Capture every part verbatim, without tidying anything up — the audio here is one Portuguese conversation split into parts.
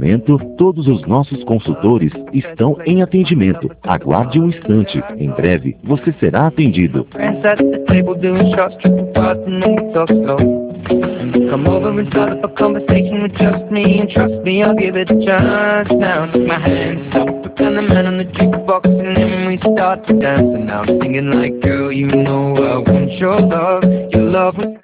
momento, todos os nossos consultores estão em atendimento. Aguarde um instante. Em breve, você será atendido. Friends at the table doing shots, tripping fast, and then we talk slow. And you come over and start up a conversation with just me, and trust me, I'll give it a chance. Now take my hand, stop, put down the man on the jukebox, and then we start to dance. And now I'm singing like, girl, you know I want your love, your love was...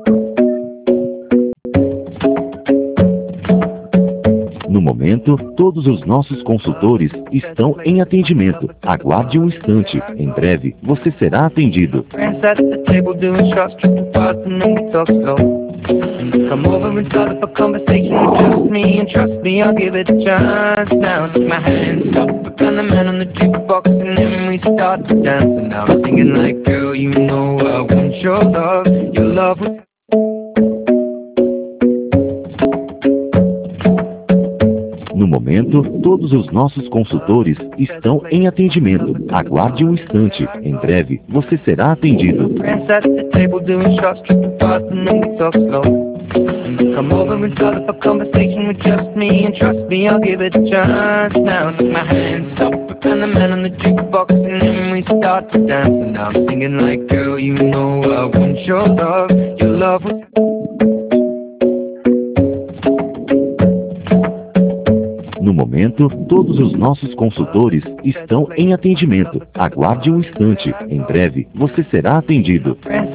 No momento, todos os nossos consultores estão em atendimento. Aguarde um instante. Em breve, você será atendido. Friends at the table doing shots, tripping fast, and then we talk slow. And you come over and start up a conversation with just me, and trust me, I'll give it a chance. Now take my hand, stop, put down the man on the jukebox, and then we start to dance. And now I'm singing like, girl, you know I want your love, your love was... No momento, todos os nossos consultores estão em atendimento. Aguarde um instante. Em breve, você será atendido. Friends at the table doing shots, tripping fast, and then we talk slow. And you come over and start up a conversation with just me, and trust me, I'll give it a chance. Now take my hand, stop, put down the man on the jukebox, and then we start to dance. And now I'm singing like, girl, you know I want your love, your love was... No momento, todos os nossos consultores estão em atendimento. Aguarde um instante. Em breve, você será atendido. Friends